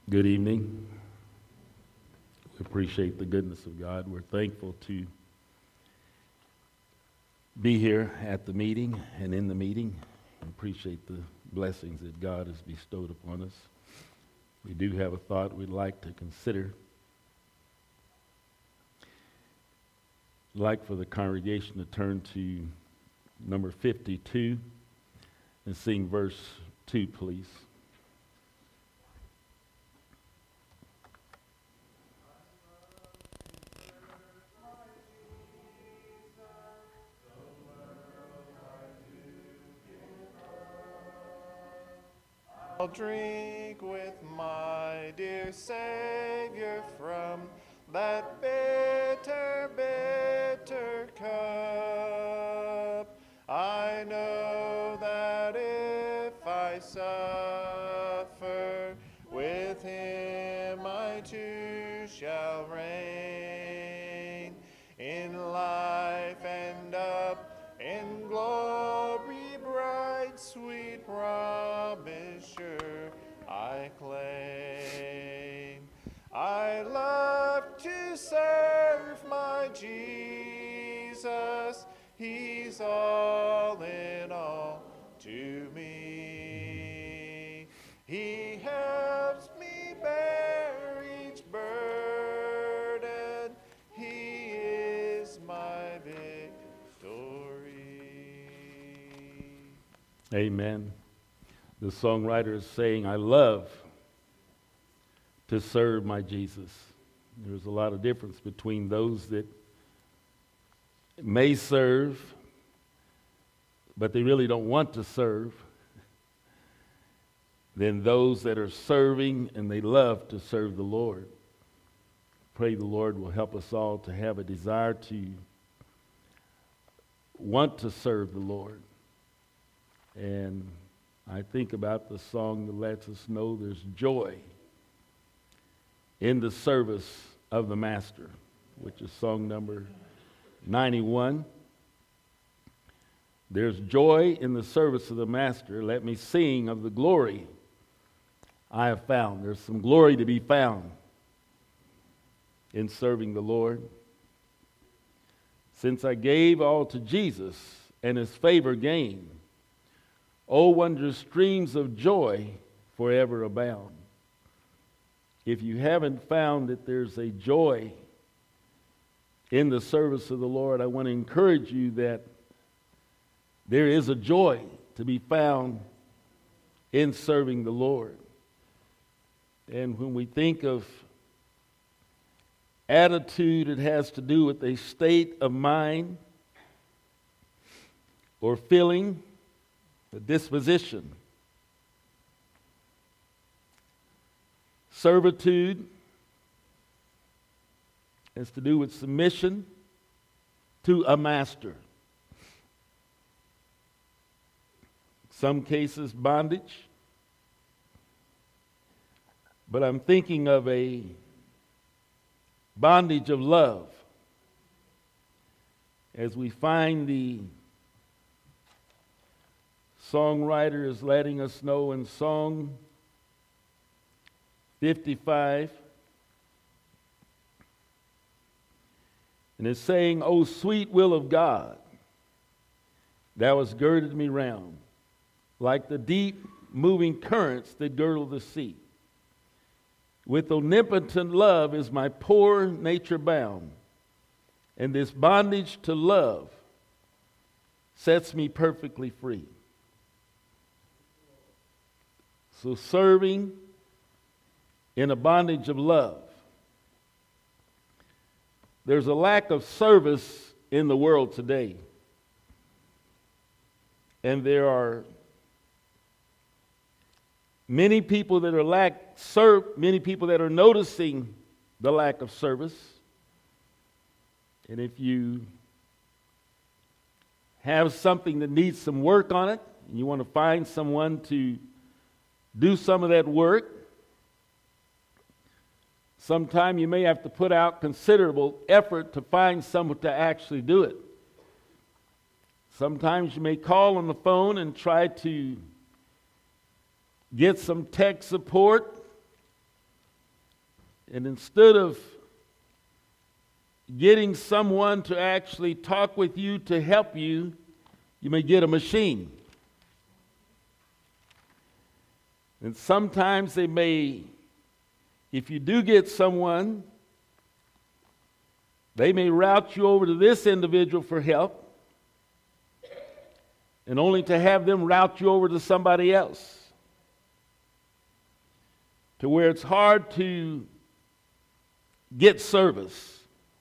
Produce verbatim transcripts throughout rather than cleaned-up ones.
Good evening. We appreciate the goodness of God. We're thankful to be here at the meeting and in the meeting. We appreciate the blessings that God has bestowed upon us. We do have a thought we'd like to consider. I'd like for the congregation to turn to number fifty-two and sing verse two, please. I'll drink with my dear Savior from that bitter, bitter cup. I know that if I suffer with him, I too shall reign in life and up in glory bright, sweet promise sure I claim. I love to serve my Jesus. He's all in all to me. He helps me bear each burden. He is my victory. Amen. The songwriter is saying, I love to serve my Jesus. There's a lot of difference between those that may serve, but they really don't want to serve, than those that are serving and they love to serve the Lord. Pray the Lord will help us all to have a desire to want to serve the Lord. And I think about the song that lets us know there's joy in the service of the Master, which is song number ninety-one. There's joy in the service of the Master. Let me sing of the glory I have found. There's some glory to be found in serving the Lord. Since I gave all to Jesus and his favor gained, oh, wondrous streams of joy forever abound. If you haven't found that there's a joy in the service of the Lord, I want to encourage you that there is a joy to be found in serving the Lord. And when we think of attitude, it has to do with a state of mind or feeling, a disposition. Servitude has to do with submission to a master. Some cases, bondage. But I'm thinking of a bondage of love. As we find the songwriter is letting us know in Song fifty-five, and it's saying, O sweet will of God, thou hast girded me round, like the deep moving currents that girdle the sea. With omnipotent love is my poor nature bound, and this bondage to love sets me perfectly free. So serving in a bondage of love. There's a lack of service in the world today. And there are many people that are lack serve many people that are noticing the lack of service. And if you have something that needs some work on it, and you want to find someone to do some of that work, sometime you may have to put out considerable effort to find someone to actually do it. Sometimes you may call on the phone and try to get some tech support And instead of getting someone to actually talk with you to help you, you may get a machine. And sometimes they may, if you do get someone, they may route you over to this individual for help, and only to have them route you over to somebody else, to where it's hard to get service.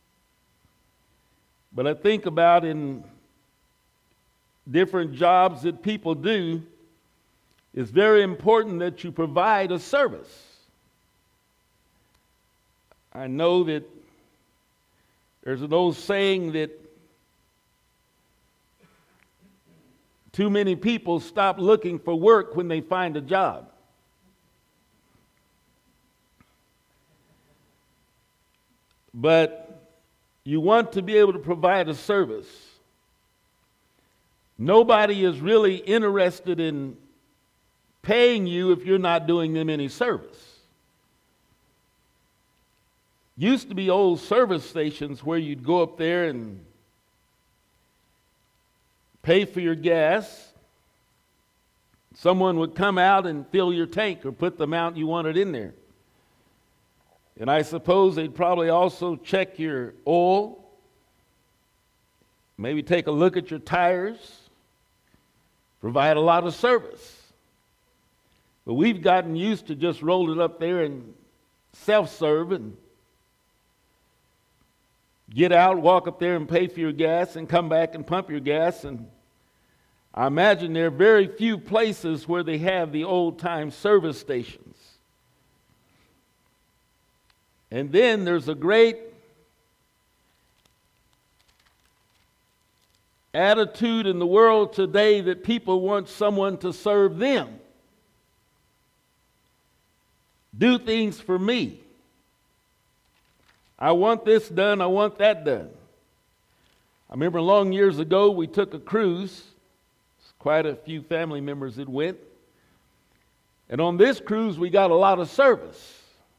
But I think about in different jobs that people do, it's very important that you provide a service. I know that there's an old saying that too many people stop looking for work when they find a job. But you want to be able to provide a service. Nobody is really interested in paying you if you're not doing them any service. Used to be old service stations where you'd go up there and pay for your gas. Someone would come out and fill your tank or put the amount you wanted in there. And I suppose they'd probably also check your oil, maybe take a look at your tires, provide a lot of service. But we've gotten used to just rolling it up there and self-serve and get out, walk up there and pay for your gas and come back and pump your gas. And I imagine there are very few places where they have the old-time service stations. And then there's a great attitude in the world today that people want someone to serve them. Do things for me. I want this done, I want that done. I remember long years ago we took a cruise. Quite a few family members that went. And on this cruise we got a lot of service.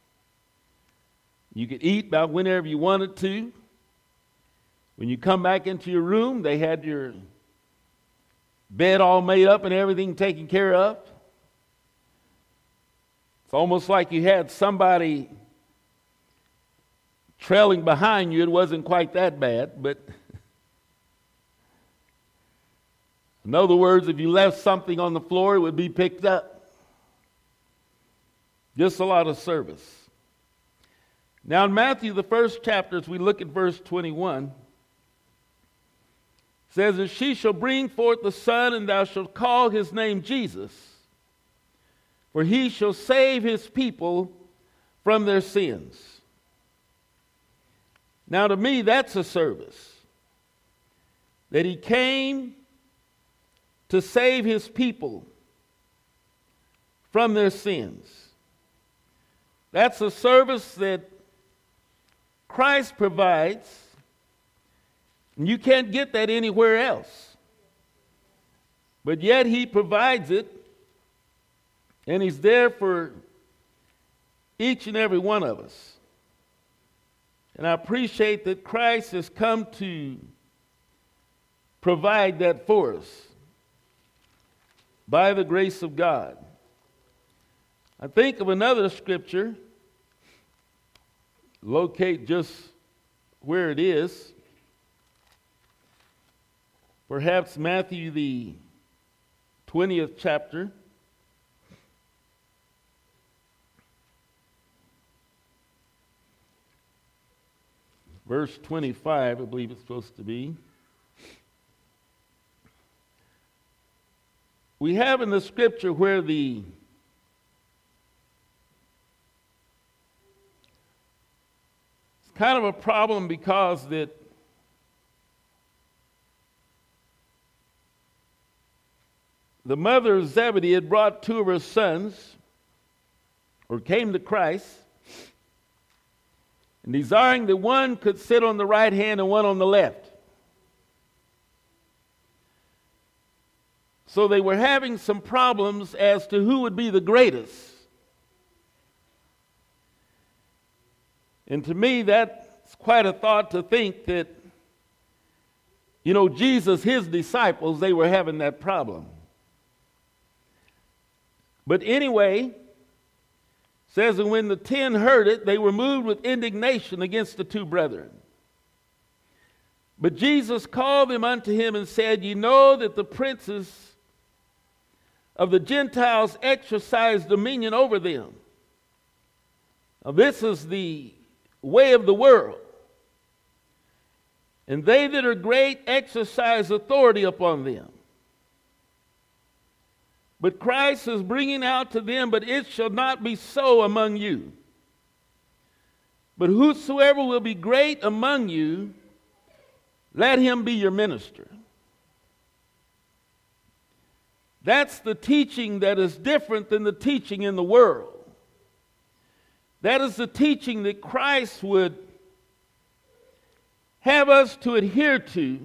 You could eat about whenever you wanted to. When you come back into your room, they had your bed all made up and everything taken care of. It's almost like you had somebody trailing behind you. It wasn't quite that bad, but in other words, if you left something on the floor, it would be picked up. Just a lot of service. Now in Matthew, the first chapter, as we look at verse twenty-one, it says, "And she shall bring forth the son, and thou shalt call his name Jesus, for he shall save his people from their sins." Now to me, that's a service. That he came to save his people from their sins. That's a service that Christ provides, and you can't get that anywhere else. But yet he provides it, and he's there for each and every one of us. And I appreciate that Christ has come to provide that for us by the grace of God. I think of another scripture, locate just where it is. Perhaps Matthew, the twentieth chapter. Verse twenty-five, I believe it's supposed to be. We have in the scripture where the it's kind of a problem because that the mother of Zebedee had brought two of her sons, or came to Christ, and desiring that one could sit on the right hand and one on the left. So they were having some problems as to who would be the greatest. And to me, that's quite a thought to think that, you know, Jesus, his disciples, they were having that problem. But anyway, says, and when the ten heard it, they were moved with indignation against the two brethren. But Jesus called them unto him and said, ye know that the princes of the Gentiles exercise dominion over them. Now this is the way of the world. And they that are great exercise authority upon them. But Christ is bringing out to them, but it shall not be so among you. But whosoever will be great among you, let him be your minister. That's the teaching that is different than the teaching in the world. That is the teaching that Christ would have us to adhere to,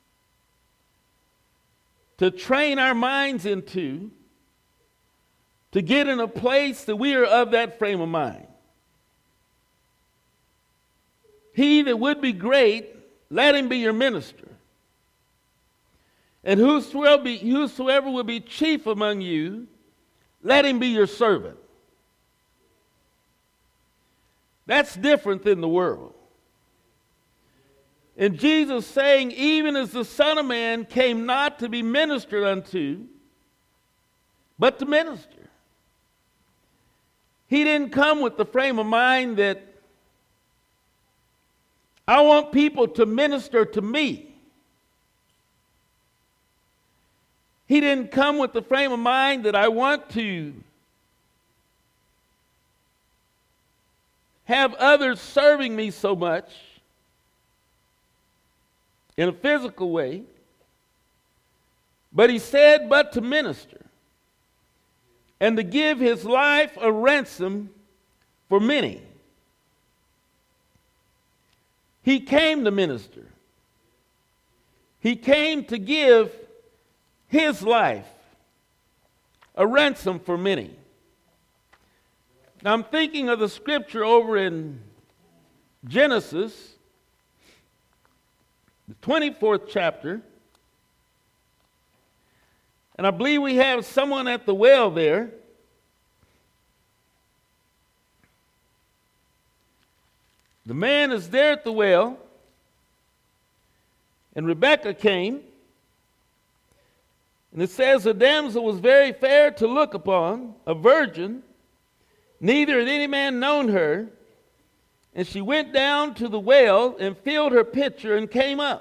to train our minds into, to get in a place that we are of that frame of mind. He that would be great, let him be your minister. And whosoever, be, whosoever will be chief among you, let him be your servant. That's different than the world. And Jesus saying, even as the Son of Man came not to be ministered unto, but to minister. He didn't come with the frame of mind that I want people to minister to me. He didn't come with the frame of mind that I want to have others serving me so much in a physical way. But he said, but to minister and to give his life a ransom for many. He came to minister. He came to give his life a ransom for many. Now I'm thinking of the scripture over in Genesis, the twenty-fourth chapter. And I believe we have someone at the well there. The man is there at the well, and Rebekah came, and it says the damsel was very fair to look upon, a virgin, neither had any man known her, and she went down to the well and filled her pitcher and came up.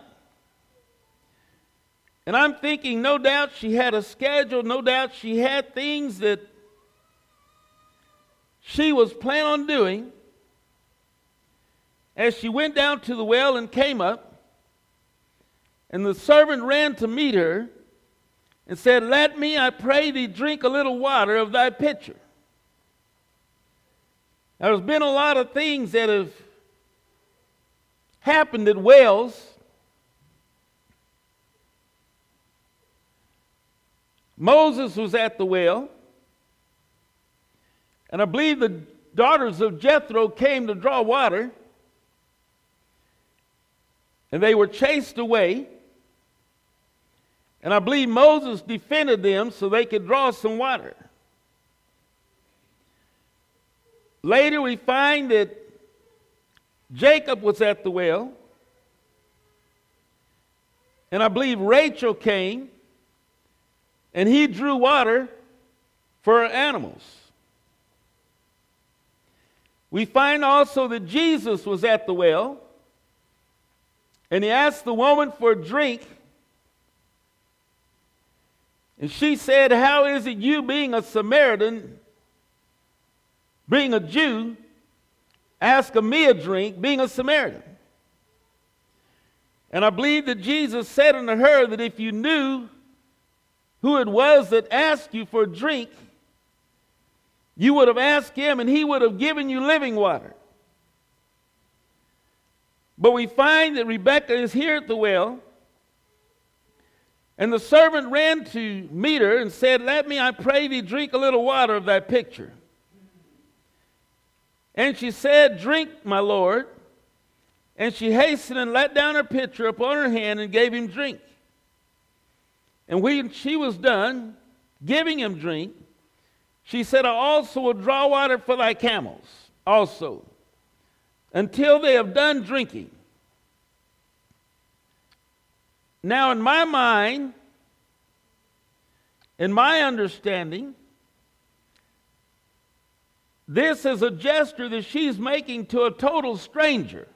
And I'm thinking, no doubt she had a schedule, no doubt she had things that she was planning on doing. As she went down to the well and came up, and the servant ran to meet her and said, let me, I pray thee, drink a little water of thy pitcher. Now, there's been a lot of things that have happened at wells. Moses was at the well, and I believe the daughters of Jethro came to draw water, and they were chased away, and I believe Moses defended them so they could draw some water. Later we find that Jacob was at the well, and I believe Rachel came, and he drew water for her animals. We find also that Jesus was at the well, and he asked the woman for a drink, and she said, how is it you, being a Samaritan, being a Jew, ask me a drink, being a Samaritan? And I believe that Jesus said unto her that if you knew who it was that asked you for a drink, you would have asked him and he would have given you living water. But we find that Rebekah is here at the well, and the servant ran to meet her and said, let me, I pray thee, drink a little water of thy pitcher. And she said, "Drink, my lord." And she hastened and let down her pitcher upon her hand and gave him drink. And when she was done giving him drink, she said, "I also will draw water for thy camels also, until they have done drinking." Now, in my mind, in my understanding, this is a gesture that she's making to a total stranger.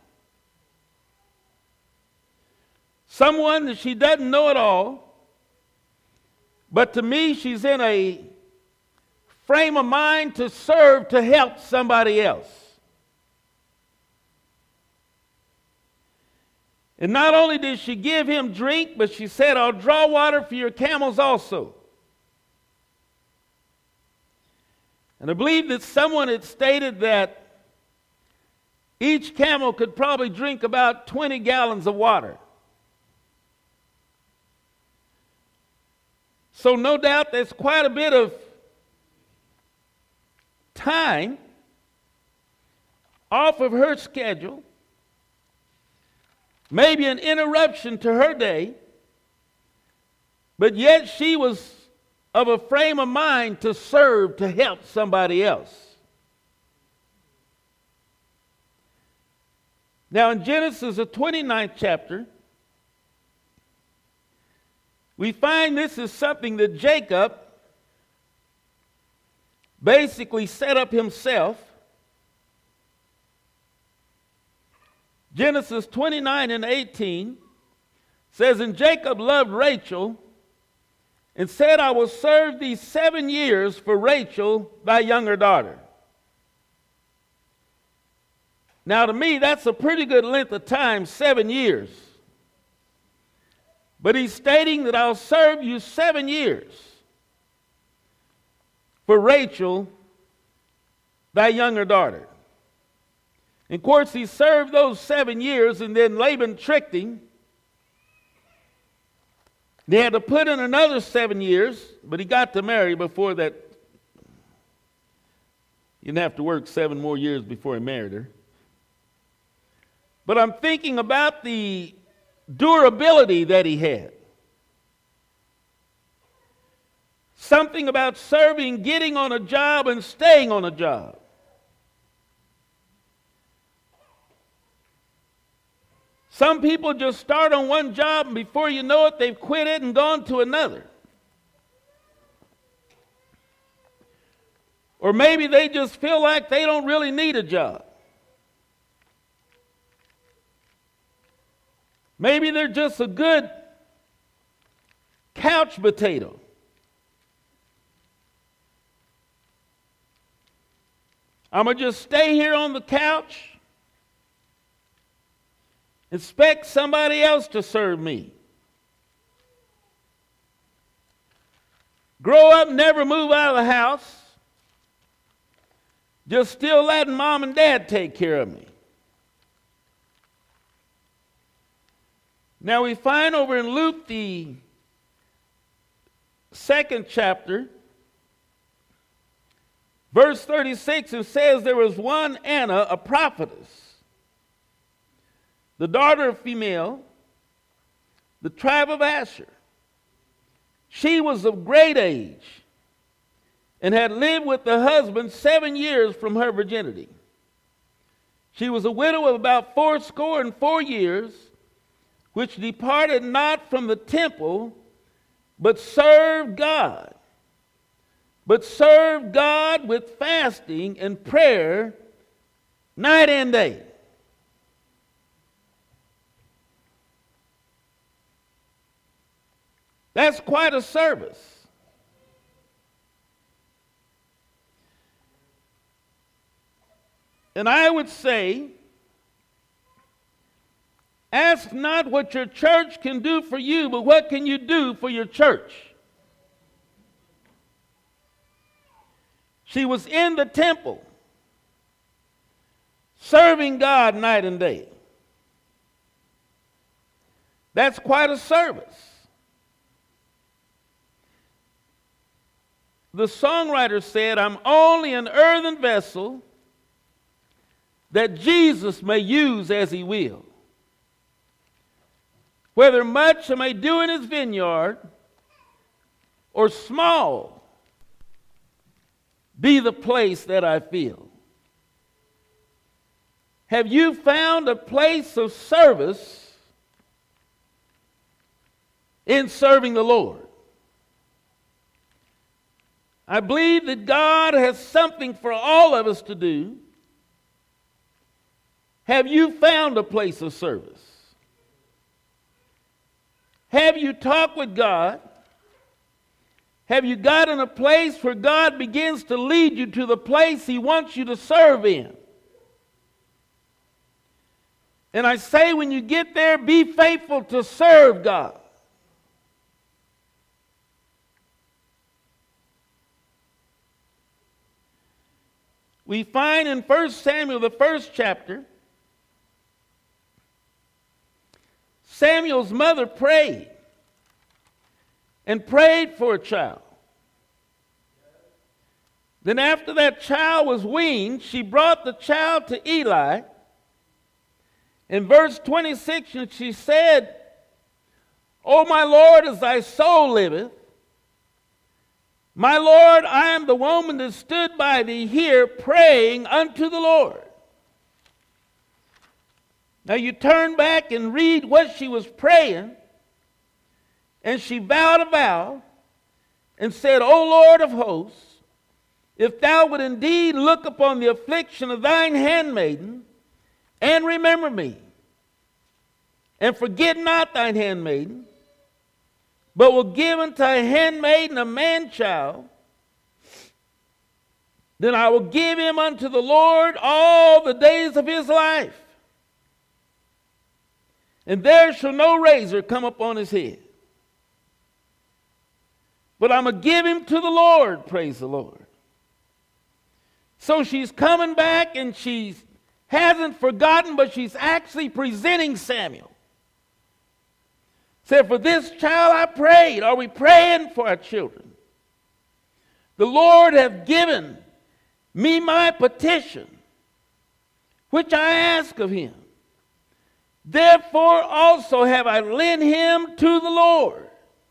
Someone that she doesn't know at all. But to me, she's in a frame of mind to serve, to help somebody else. And not only did she give him drink, but she said, "I'll draw water for your camels also." And I believe that someone had stated that each camel could probably drink about twenty gallons of water. So no doubt there's quite a bit of time off of her schedule, maybe an interruption to her day, but yet she was of a frame of mind to serve, to help somebody else. Now in Genesis, the twenty-ninth chapter, we find this is something that Jacob basically set up himself. Genesis twenty-nine and eighteen says, "And Jacob loved Rachel and said, I will serve thee seven years for Rachel, thy younger daughter." Now to me, that's a pretty good length of time, seven years. But he's stating that I'll serve you seven years for Rachel, thy younger daughter. And of course, he served those seven years, and then Laban tricked him. They had to put in another seven years, but he got to marry before that. He didn't have to work seven more years before he married her. But I'm thinking about the durability that he had. Something about serving, getting on a job, and staying on a job. Some people just start on one job, and before you know it, they've quit it and gone to another. Or maybe they just feel like they don't really need a job. Maybe they're just a good couch potato. I'm going to just stay here on the couch, expect somebody else to serve me. Grow up, never move out of the house, just still letting mom and dad take care of me. Now we find over in Luke, the second chapter, verse thirty-six, it says, "There was one Anna, a prophetess, the daughter of Phanuel, the tribe of Asher. She was of great age and had lived with the husband seven years from her virginity. She was a widow of about fourscore and four years, which departed not from the temple, but served God. But served God with fasting and prayer night and day." That's quite a service. And I would say, ask not what your church can do for you, but what can you do for your church? She was in the temple, serving God night and day. That's quite a service. The songwriter said, "I'm only an earthen vessel that Jesus may use as he will. Whether much I may do in his vineyard or small be the place that I fill. Have you found a place of service in serving the Lord? I believe that God has something for all of us to do. Have you found a place of service? Have you talked with God? Have you gotten a place where God begins to lead you to the place he wants you to serve in? And I say, when you get there, be faithful to serve God. We find in First Samuel, the first chapter, Samuel's mother prayed and prayed for a child. Then after that child was weaned, she brought the child to Eli. In verse twenty-six, and she said, O my Lord, as thy soul liveth, my Lord, I am the woman that stood by thee here praying unto the Lord. Now you turn back and read what she was praying, and she vowed a vow and said, O Lord of hosts, if thou would indeed look upon the affliction of thine handmaiden, and remember me, and forget not thine handmaiden, but will give unto thy handmaiden a man-child, then I will give him unto the Lord all the days of his life, and there shall no razor come upon his head. But I'm going to give him to the Lord, praise the Lord. So she's coming back, and she hasn't forgotten, but she's actually presenting Samuel. Said, for this child I prayed. Are we praying for our children? The Lord hath given me my petition, which I ask of him. Therefore also have I lent him to the Lord.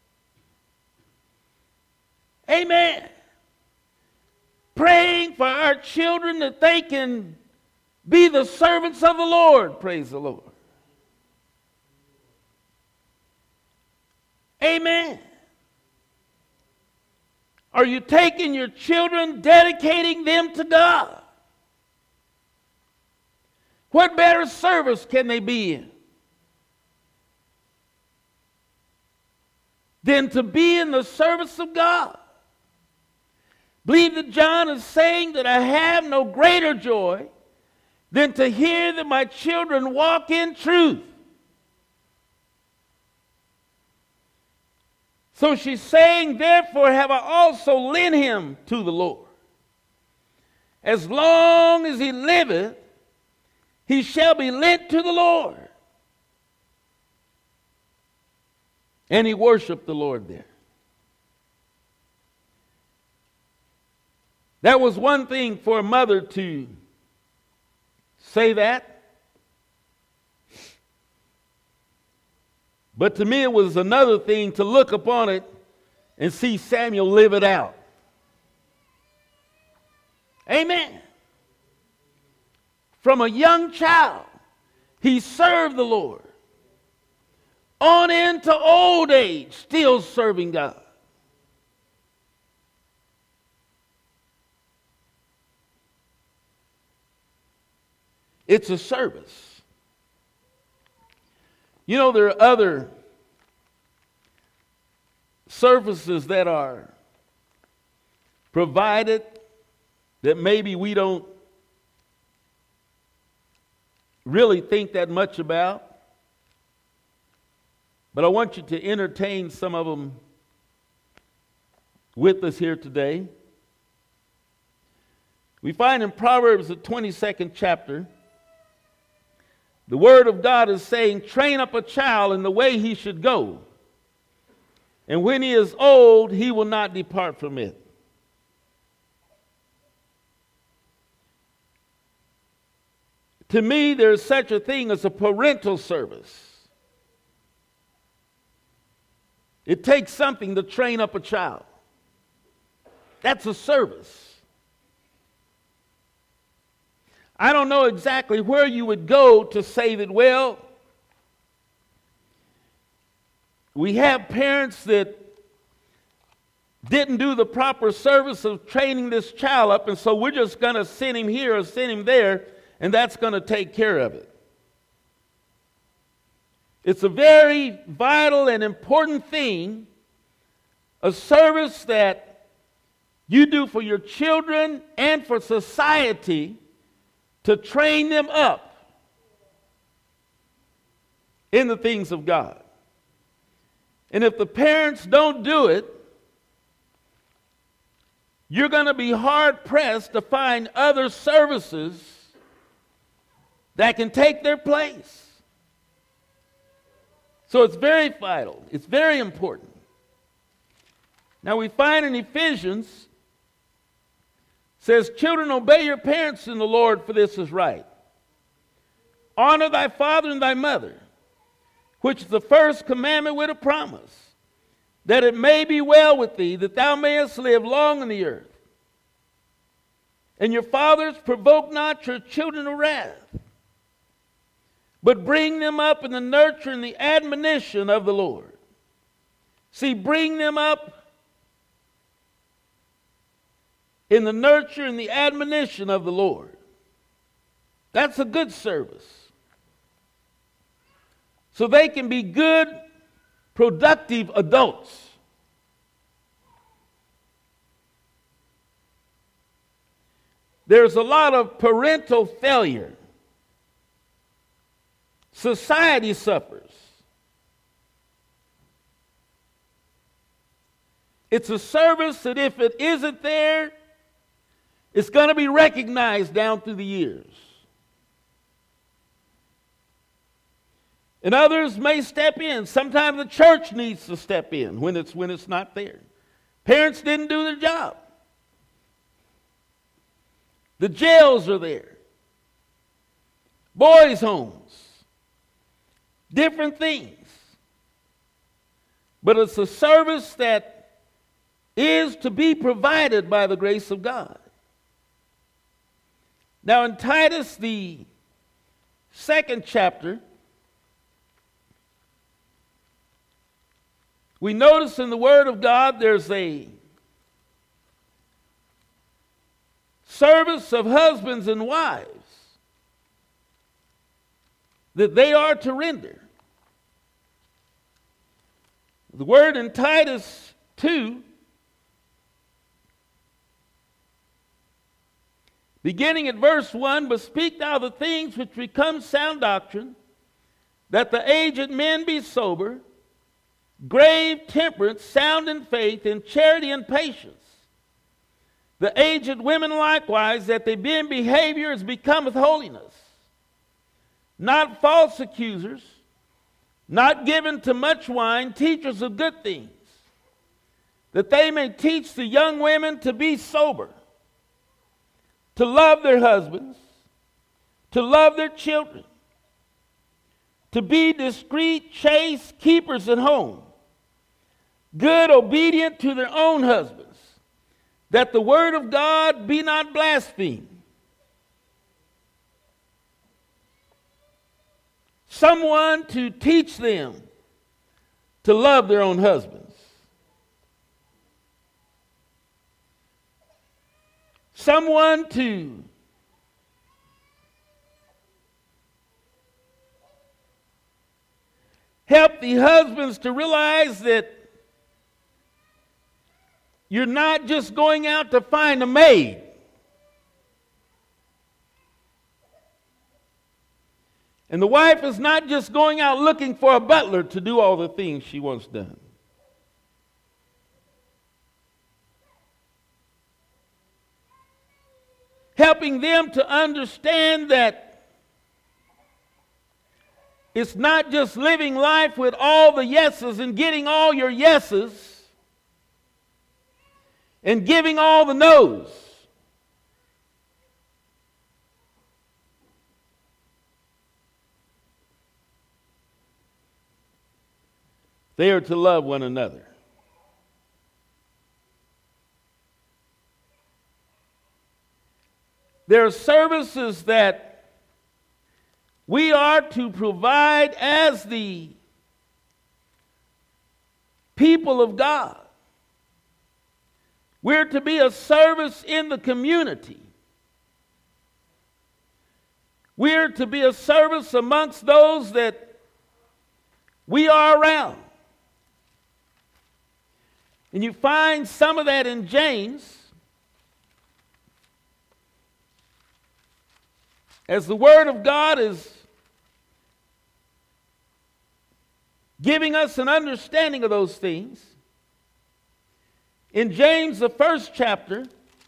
Amen. Praying for our children that they can be the servants of the Lord. Praise the Lord. Amen. Are you taking your children, dedicating them to God? What better service can they be in than to be in the service of God? Believe that John is saying that I have no greater joy than to hear that my children walk in truth. So she's saying, therefore have I also lent him to the Lord. As long as he liveth, he shall be lent to the Lord. And he worshiped the Lord there. That was one thing for a mother to say that. But to me it was another thing to look upon it and see Samuel live it out. Amen. From a young child, he served the Lord. On into old age, still serving God. It's a service. You know, there are other services that are provided that maybe we don't really think that much about. But I want you to entertain some of them with us here today. We find in Proverbs, the twenty-second chapter, the Word of God is saying, train up a child in the way he should go, and when he is old, he will not depart from it. To me, there's such a thing as a parental service. It takes something to train up a child. That's a service. I don't know exactly where you would go to say that, well, we have parents that didn't do the proper service of training this child up, and so we're just going to send him here or send him there, and that's going to take care of it. It's a very vital and important thing, a service that you do for your children and for society to train them up in the things of God. And if the parents don't do it, you're going to be hard-pressed to find other services that can take their place. So it's very vital. It's very important. Now we find in Ephesians, says, children, obey your parents in the Lord, for this is right. Honor thy father and thy mother, which is the first commandment with a promise, that it may be well with thee, that thou mayest live long on the earth. And your fathers, provoke not your children to wrath, but bring them up in the nurture and the admonition of the Lord. See, bring them up in the nurture and the admonition of the Lord. That's a good service. So they can be good, productive adults. There's a lot of parental failure. Society suffers. It's a service that if it isn't there, it's going to be recognized down through the years. And others may step in. Sometimes the church needs to step in when it's when it's not there. Parents didn't do their job. The jails are there. Boys' homes. Different things. But it's a service that is to be provided by the grace of God. Now in Titus, the second chapter, we notice in the Word of God there's a service of husbands and wives that they are to render. The word in Titus two, beginning at verse one, but speak thou the things which become sound doctrine, that the aged men be sober, grave, temperate, sound in faith, in charity and patience. The aged women likewise, that they be in behavior as becometh holiness, not false accusers, not given to much wine, teachers of good things, that they may teach the young women to be sober, to love their husbands, to love their children, to be discreet, chaste, keepers at home, good, obedient to their own husbands, that the word of God be not blasphemed. Someone to teach them to love their own husbands. Someone to help the husbands to realize that you're not just going out to find a maid. And the wife is not just going out looking for a butler to do all the things she wants done. Helping them to understand that it's not just living life with all the yeses and getting all your yeses and giving all the no's. They are to love one another. There are services that we are to provide as the people of God. We're to be a service in the community. We're to be a service amongst those that we are around. And you find some of that in James. As the Word of God is giving us an understanding of those things, in James, the first chapter,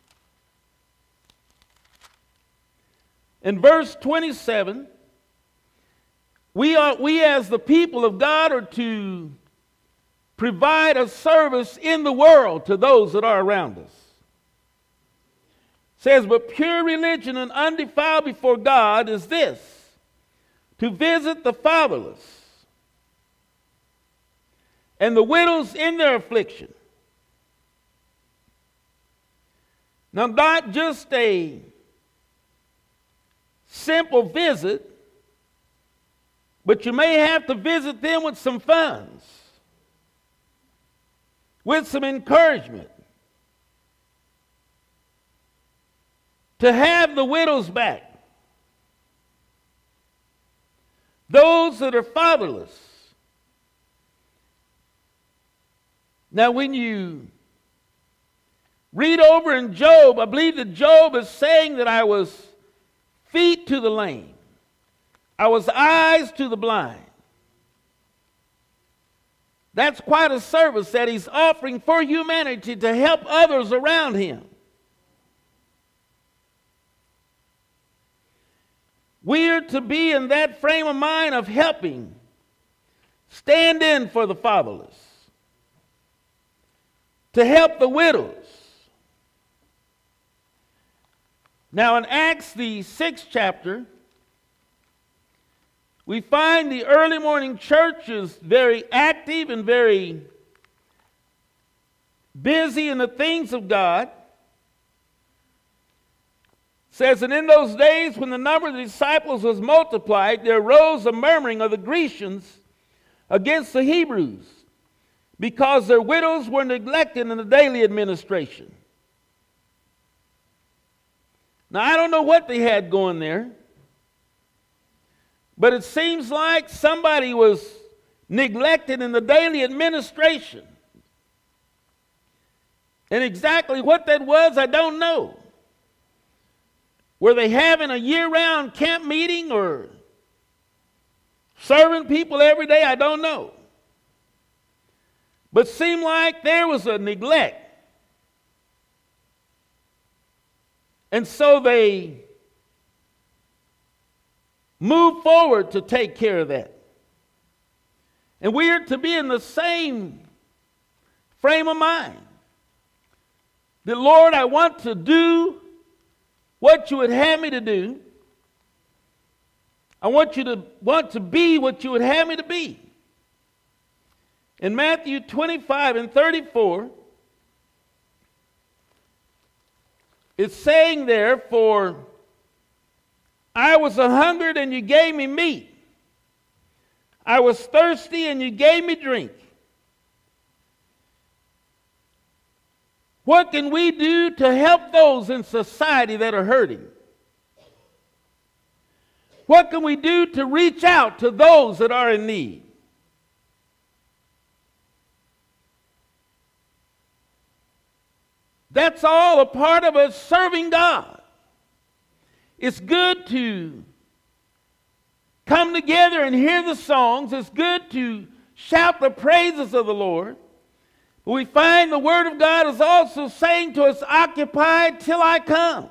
in verse twenty-seven, we are we as the people of God are to provide a service in the world to those that are around us. It says, but pure religion and undefiled before God is this, to visit the fatherless and the widows in their affliction. Now, not just a simple visit, but you may have to visit them with some funds, with some encouragement, to have the widows back, those that are fatherless. Now, when you read over in Job, I believe that Job is saying that I was feet to the lame, I was eyes to the blind. That's quite a service that he's offering for humanity to help others around him. We are to be in that frame of mind of helping, stand in for the fatherless, to help the widows. Now in Acts, the sixth chapter, we find the early morning church is very active and very busy in the things of God. It says, and in those days when the number of the disciples was multiplied, there arose a murmuring of the Grecians against the Hebrews, because their widows were neglected in the daily administration. Now, I don't know what they had going there, but it seems like somebody was neglected in the daily administration. And exactly what that was, I don't know. Were they having a year-round camp meeting or serving people every day? I don't know. But it seemed like there was a neglect. And so they moved forward to take care of that. And we are to be in the same frame of mind. That, Lord, I want to do what you would have me to do. I want you to want to be what you would have me to be. In Matthew twenty-five and thirty-four, it's saying there, for I was a hungered and you gave me meat. I was thirsty and you gave me drink. What can we do to help those in society that are hurting? What can we do to reach out to those that are in need? That's all a part of us serving God. It's good to come together and hear the songs. It's good to shout the praises of the Lord. But we find the Word of God is also saying to us, occupy till I come.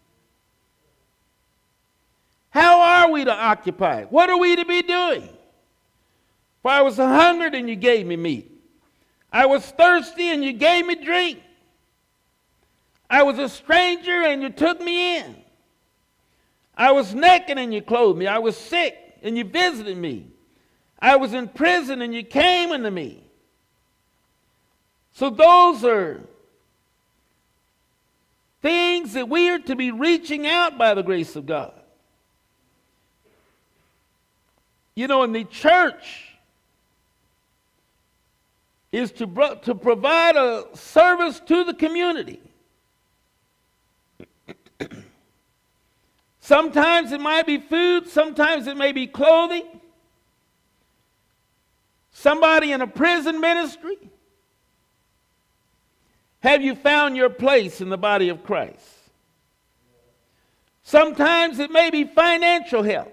How are we to occupy? What are we to be doing? For I was a hungered and you gave me meat. I was thirsty and you gave me drink. I was a stranger and you took me in. I was naked and you clothed me. I was sick and you visited me. I was in prison and you came unto me. So those are things that we are to be reaching out by the grace of God. You know, and the church is to, bro- to provide a service to the community. Sometimes it might be food, sometimes it may be clothing. Somebody in a prison ministry. Have you found your place in the body of Christ? Sometimes it may be financial help.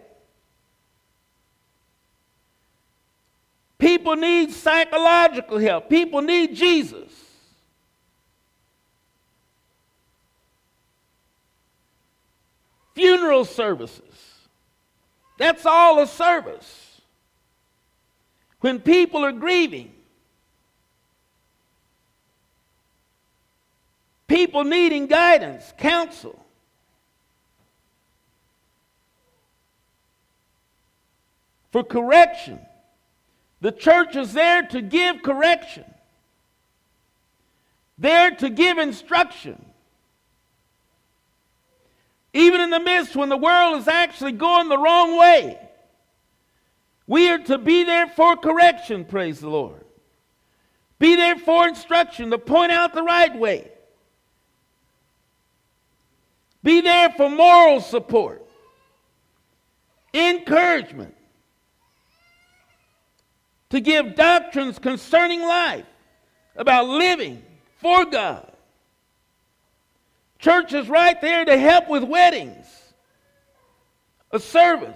People need psychological help. People need Jesus. Funeral services. That's all a service. When people are grieving. People needing guidance, counsel. For correction. The church is there to give correction. There to give instruction. Even in the midst when the world is actually going the wrong way. We are to be there for correction, praise the Lord. Be there for instruction, to point out the right way. Be there for moral support, encouragement, to give doctrines concerning life, about living for God. Church is right there to help with weddings, a service.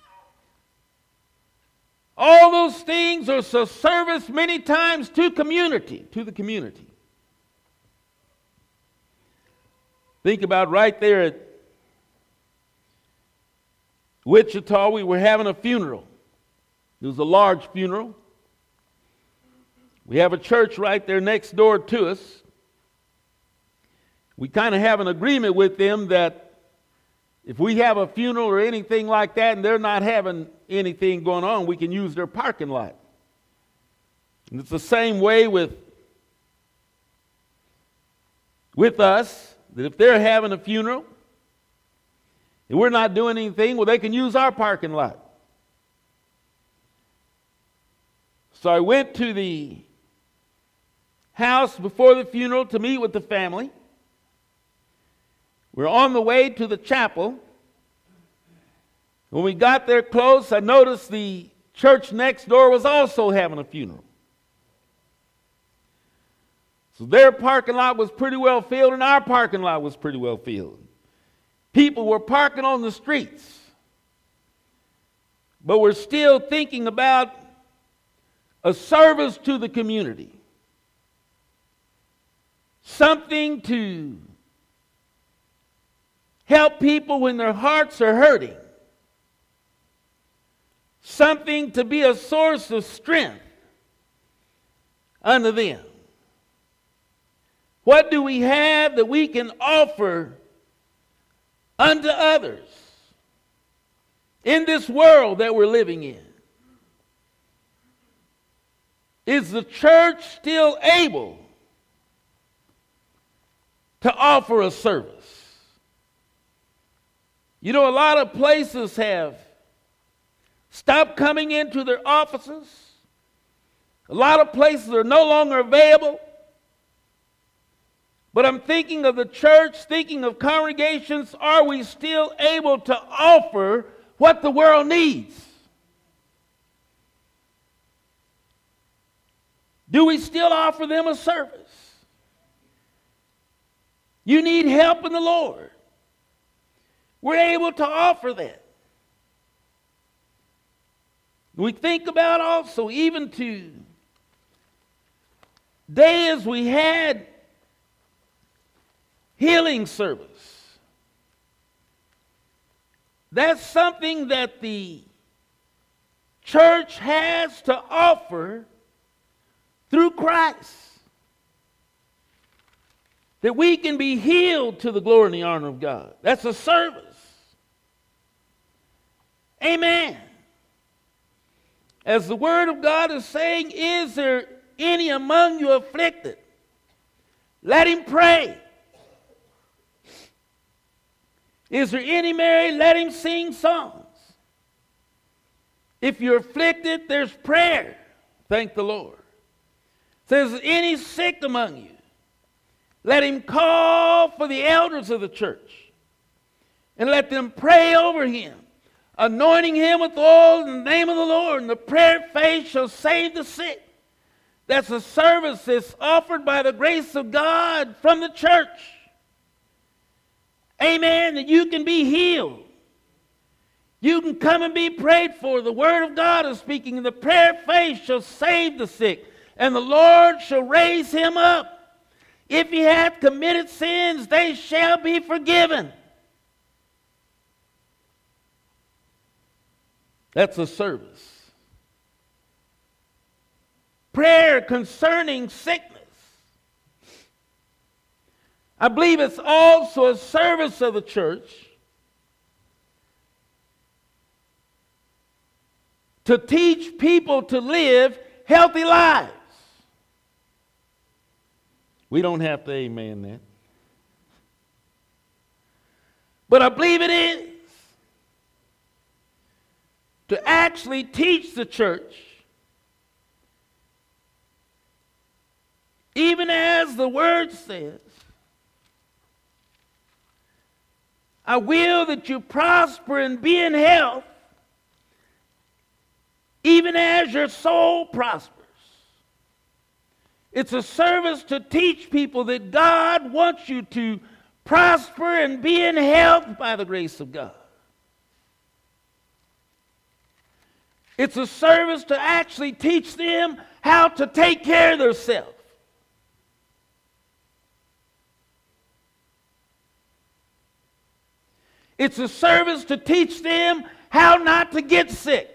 All those things are a service many times to community, to the community. Think about right there at Wichita, we were having a funeral. It was a large funeral. We have a church right there next door to us. We kind of have an agreement with them that if we have a funeral or anything like that and they're not having anything going on, we can use their parking lot. And it's the same way with, with us, that if they're having a funeral and we're not doing anything, well, they can use our parking lot. So I went to the house before the funeral to meet with the family. We're on the way to the chapel. When we got there close, I noticed the church next door was also having a funeral. So their parking lot was pretty well filled and our parking lot was pretty well filled. People were parking on the streets. But we're still thinking about a service to the community. Something to help people when their hearts are hurting. Something to be a source of strength unto them. What do we have that we can offer unto others in this world that we're living in? Is the church still able to offer a service? You know, a lot of places have stopped coming into their offices. A lot of places are no longer available. But I'm thinking of the church, thinking of congregations. Are we still able to offer what the world needs? Do we still offer them a service? You need help in the Lord. We're able to offer that. We think about also, even to days we had healing service. That's something that the church has to offer through Christ. That we can be healed to the glory and the honor of God. That's a service. Amen. As the Word of God is saying, is there any among you afflicted? Let him pray. Is there any merry? Let him sing songs. If you're afflicted, there's prayer. Thank the Lord. Says, any sick among you, let him call for the elders of the church and let them pray over him, anointing him with oil in the name of the Lord, and the prayer of faith shall save the sick. That's a service that's offered by the grace of God from the church. Amen, that you can be healed. You can come and be prayed for. The word of God is speaking, and the prayer of faith shall save the sick, and the Lord shall raise him up. If he hath committed sins, they shall be forgiven. That's a service. Prayer concerning sickness. I believe it's also a service of the church to teach people to live healthy lives. We don't have to amen that. But I believe it is to actually teach the church, even as the word says, I will that you prosper and be in health, even as your soul prospers. It's a service to teach people that God wants you to prosper and be in health by the grace of God. It's a service to actually teach them how to take care of themselves. It's a service to teach them how not to get sick.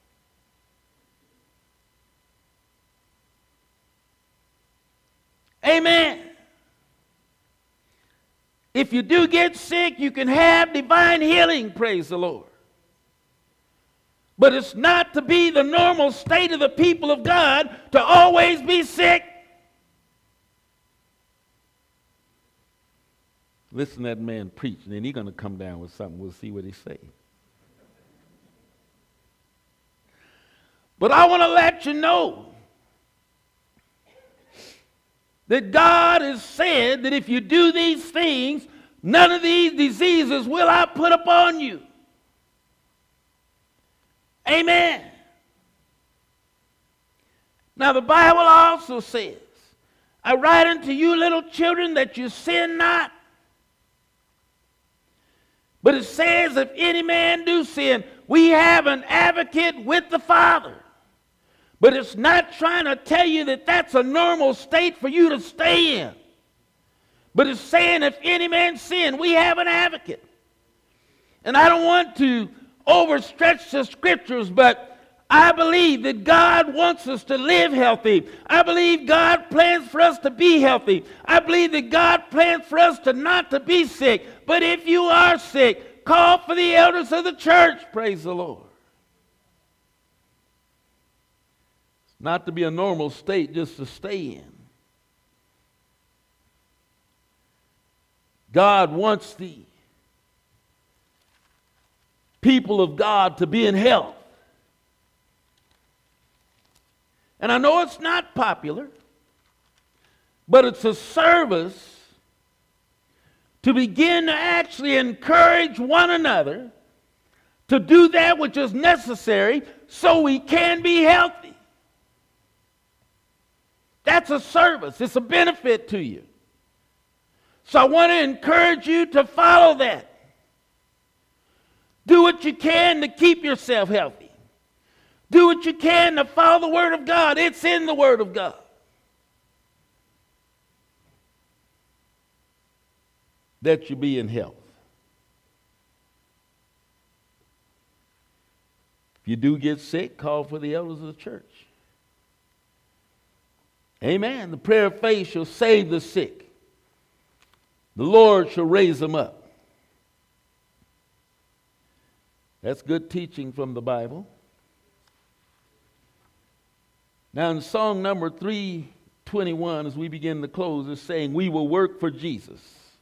Amen. If you do get sick, you can have divine healing, praise the Lord. But it's not to be the normal state of the people of God to always be sick. Listen to that man preach, and then he's going to come down with something. We'll see what he says. But I want to let you know that God has said that if you do these things, none of these diseases will I put upon you. Amen. Now the Bible also says, I write unto you little children that you sin not. But it says, if any man do sin, we have an advocate with the Father. But it's not trying to tell you that that's a normal state for you to stay in. But it's saying, if any man sin, we have an advocate. And I don't want to overstretch the scriptures, but I believe that God wants us to live healthy. I believe God plans for us to be healthy. I believe that God plans for us to not to be sick. But if you are sick, call for the elders of the church. Praise the Lord. It's not to be a normal state just to stay in. God wants the people of God to be in health. And I know it's not popular, but it's a service to begin to actually encourage one another to do that which is necessary so we can be healthy. That's a service. It's a benefit to you. So I want to encourage you to follow that. Do what you can to keep yourself healthy. Do what you can to follow the Word of God. It's in the Word of God. That you be in health. If you do get sick, call for the elders of the church. Amen. The prayer of faith shall save the sick. The Lord shall raise them up. That's good teaching from the Bible. Now in song number three twenty-one, as we begin to close, is saying we will work for Jesus.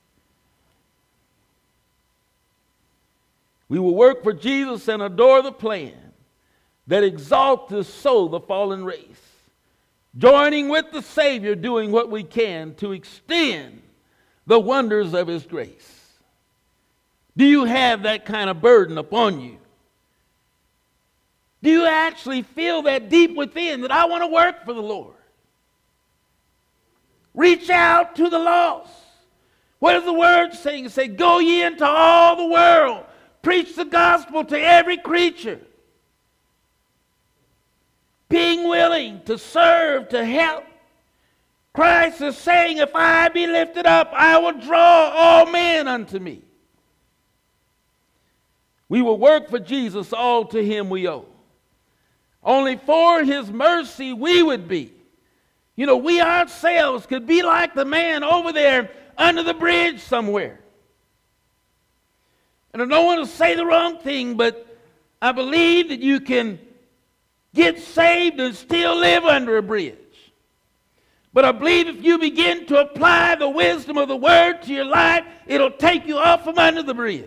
We will work for Jesus and adore the plan that exalts us so the fallen race, joining with the Savior, doing what we can to extend the wonders of his grace. Do you have that kind of burden upon you? Do you actually feel that deep within that I want to work for the Lord? Reach out to the lost. What does the word say? It says, go ye into all the world. Preach the gospel to every creature. Being willing to serve, to help. Christ is saying, if I be lifted up, I will draw all men unto me. We will work for Jesus, all to him we owe. Only for his mercy we would be. You know, we ourselves could be like the man over there under the bridge somewhere. And I don't want to say the wrong thing, but I believe that you can get saved and still live under a bridge. But I believe if you begin to apply the wisdom of the word to your life, it'll take you off from under the bridge.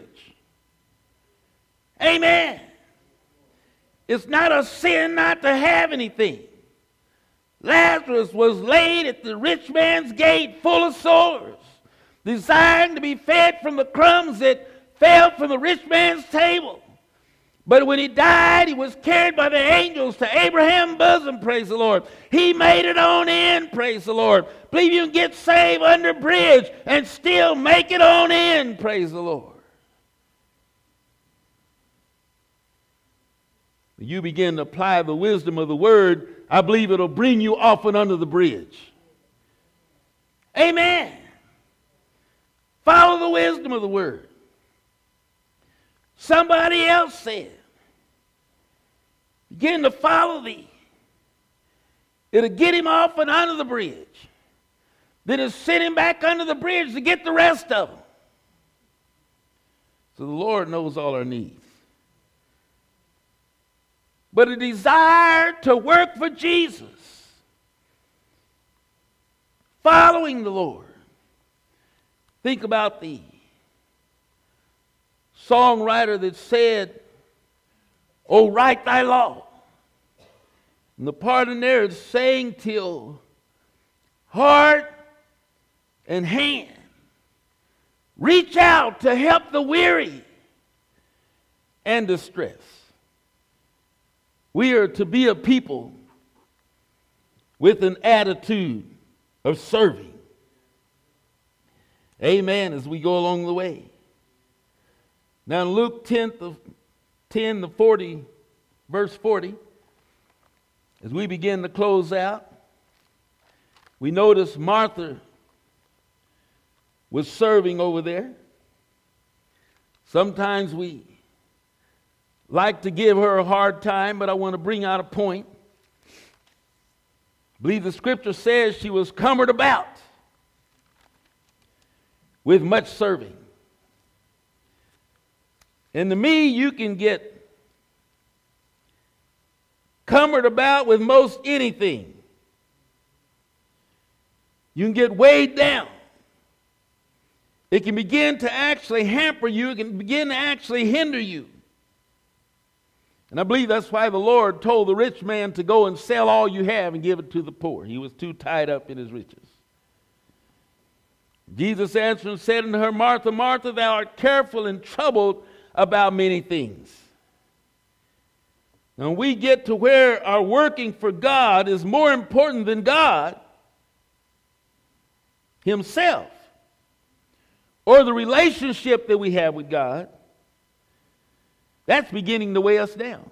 Amen. It's not a sin not to have anything. Lazarus was laid at the rich man's gate full of sores, desiring to be fed from the crumbs that fell from the rich man's table. But when he died, he was carried by the angels to Abraham's bosom, praise the Lord. He made it on in, praise the Lord. Believe you can get saved under a bridge and still make it on in, praise the Lord. You begin to apply the wisdom of the word, I believe it'll bring you off and under the bridge. Amen. Follow the wisdom of the word. Somebody else said, begin to follow thee. It'll get him off and under the bridge. Then it'll send him back under the bridge to get the rest of them. So the Lord knows all our needs. But a desire to work for Jesus, following the Lord. Think about the songwriter that said, "Oh, write thy law." And the part in there is saying till heart and hand reach out to help the weary and distressed. We are to be a people with an attitude of serving. Amen, as we go along the way. Now in Luke ten, ten to forty, verse forty, as we begin to close out, we notice Martha was serving over there. Sometimes we like to give her a hard time, but I want to bring out a point. I believe the scripture says she was cumbered about with much serving. And to me, you can get cumbered about with most anything. You can get weighed down. It can begin to actually hamper you. It can begin to actually hinder you. And I believe that's why the Lord told the rich man to go and sell all you have and give it to the poor. He was too tied up in his riches. Jesus answered and said unto her, "Martha, Martha, thou art careful and troubled about many things." Now we get to where our working for God is more important than God himself, or the relationship that we have with God. That's beginning to weigh us down.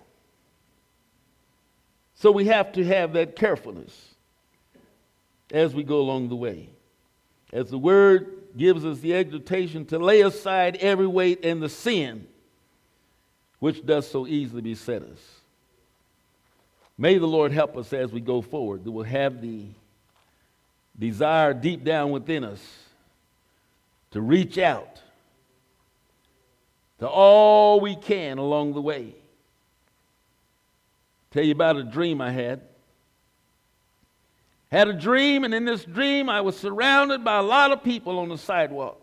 So we have to have that carefulness as we go along the way. As the word gives us the exhortation to lay aside every weight and the sin which does so easily beset us. May the Lord help us as we go forward, that we'll have the desire deep down within us to reach out to all we can along the way. Tell you about a dream I had. Had a dream, and in this dream I was surrounded by a lot of people on the sidewalk.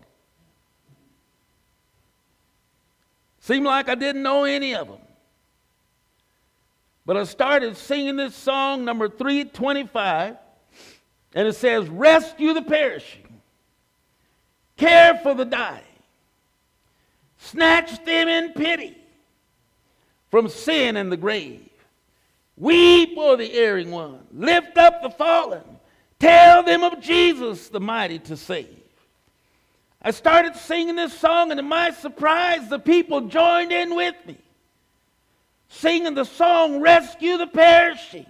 Seemed like I didn't know any of them. But I started singing this song, number three twenty-five, and it says, rescue the perishing, care for the dying, snatch them in pity from sin and the grave. Weep o'er the erring one, lift up the fallen, tell them of Jesus, the mighty to save. I started singing this song, and to my surprise, the people joined in with me, singing the song, rescue the perishing,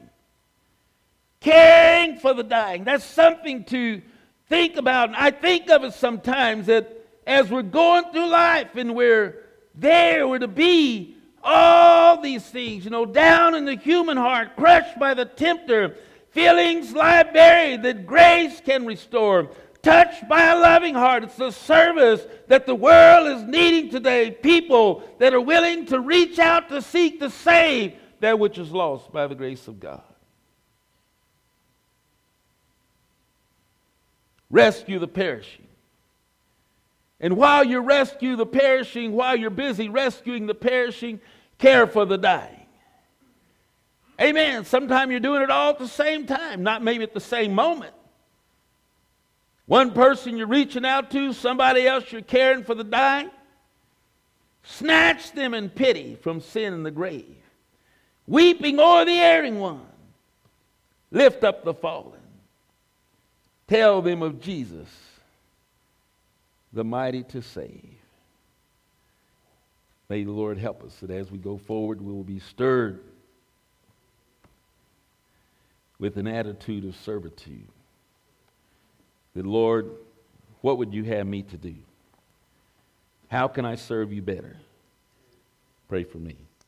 caring for the dying. That's something to think about. And I think of it sometimes that as we're going through life and we're there, we're to be all these things, you know, down in the human heart, crushed by the tempter, feelings lie buried that grace can restore, touched by a loving heart. It's the service that the world is needing today. People that are willing to reach out to seek to save that which is lost by the grace of God. Rescue the perishing. And while you rescue the perishing, while you're busy rescuing the perishing, care for the dying. Amen. Sometimes you're doing it all at the same time, not maybe at the same moment. One person you're reaching out to, somebody else you're caring for the dying. Snatch them in pity from sin and the grave. Weeping o'er the erring one, lift up the fallen. Tell them of Jesus, the mighty to save. May the Lord help us that as we go forward, we will be stirred with an attitude of servitude. That, Lord, what would you have me to do? How can I serve you better? Pray for me.